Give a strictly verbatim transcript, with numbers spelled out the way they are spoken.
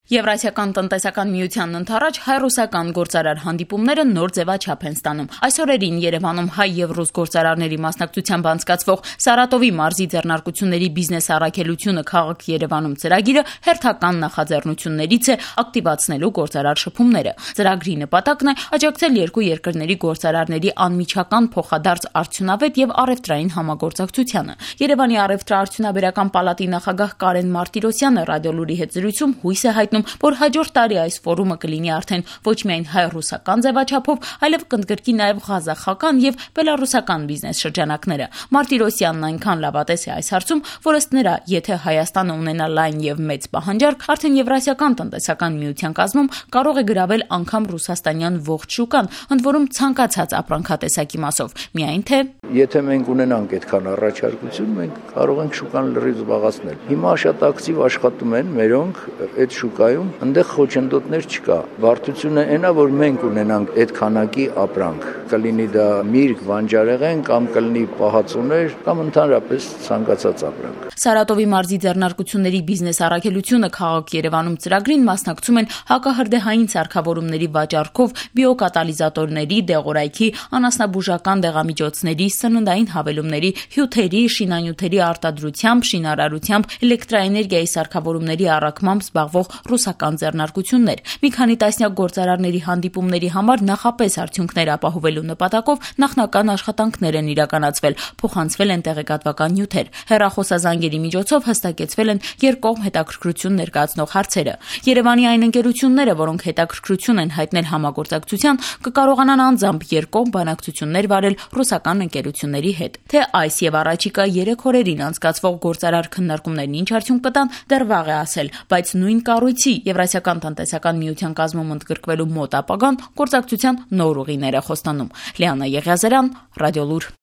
Եվրասիական տնտեսական միությանն ընդառաջ հայ-ռուսական գործարար հանդիպումները նոր ձևաչափ են ստանում։ Այս օրերին Երևանում հայ եւ ռուս գործարարների մասնակցությամբ անցկացվող Սարատովի մարզի ձեռնարկությունների բիզնես առաքելությունը քաղաք Երևանում ծրագիրը հերթական նախաձեռնություններից է ակտիվացնելու գործարար շփումները։ Ծրագրի նպատակն է աջակցել երկու երկրների գործարարների անմիջական փոխադարձ արդյունավետ եւ առևտրային համագործակցությանը։ Երևանի առևտրաարդյունաբերական պալատի նախագահ Կարեն Մարտիրոսյանը ռադիոլուրի հետ զրույցում հույս է հայտնում, որ հաջորդ տարի այս ֆորումը կլինի արդեն ոչ միայն հայ-ռուսական ձևաչափով, այլև կընդգրկի նաև ղազախական եւ բելառուսական բիզնես շրջանակները։ Մարտիրոսյանն այնքան լավատես է այս հարցում, որ ըստ նրա, եթե Հայաստանը ունենա լայն եւ մեծ պահանջարկ, արդեն Եվրասիական տնտեսական միության կազմում կարող է գրավել անգամ ռուսաստանյան ողջ շուկան, ընդ որում ցանկացած ապրանքատեսակի մասով, միայն թե եթե մենք ունենանք այդքան առաջարկություն, մենք կարող ենք շուկան լրիվ զբաղացնել։ Հիմա շատ ակտիվ աշխատում են մերոնք այդ շուկայում, այնտեղ խոչընդոտներ չկա։ Բարդությունը այն է, որ մենք ունենանք այդ քանակի ապրանք, կլինի դա միրգ, բանջարեղեն կամ կլինի պահածոներ կամ ընդհանրապես ցանկացած ապրանք։ Սարատովի մարզի ձեռնարկությունների բիզնես առաքելությունը քաղաք Երևանում ծրագրին մասնակցում են հակահրդեհային սարքավորումների վաճառքով, բիոկատալիզատորների, դեղորայքի, անասնաբուժական դեղամիջոցների, սննդային հավելումների, հյութերի, շինանյութերի արտադրությամբ, շինարարությամբ, էլեկտրաէներգիայի սարքավորումների առաքմամբ զբաղվող ռուսական ձեռնարկություններ։ Մի քանի տասնյակ գործարարների հանդիպումների համար նախապես արդյունքներ ապահովելու նպատակով նախնական աշխատանքներ են իրականացվել, փոխանցվել են տեղեկատվական նյութեր։ Հեռախոսազանգերի միջոցով հստակեցվել են երկկողմ հետաքրքրություն ներկայացնող հարցերը։ Երևանի այն ընկերությունները, որոնք հետաքրքրություն են հայտնել համագործակցության, կկարողանան անձամբ երկկողմ բանակցություններ վարել ռուսական ընկերությունների հետ։ Թե այս եւ առաջիկա երեք օրերին անցկացվող գործարար քննարկումներն ինչ արդյունք կտան, դեռ վաղ է ասել, բայց նույն կառույցի Եվրասիական տնտեսական միության կազմում ընդգրկվելու մոտ ապագան գործակցության նոր ուղիներ է խոստանում։ Լիանա Եղիազարյան, Ռադիոլուր։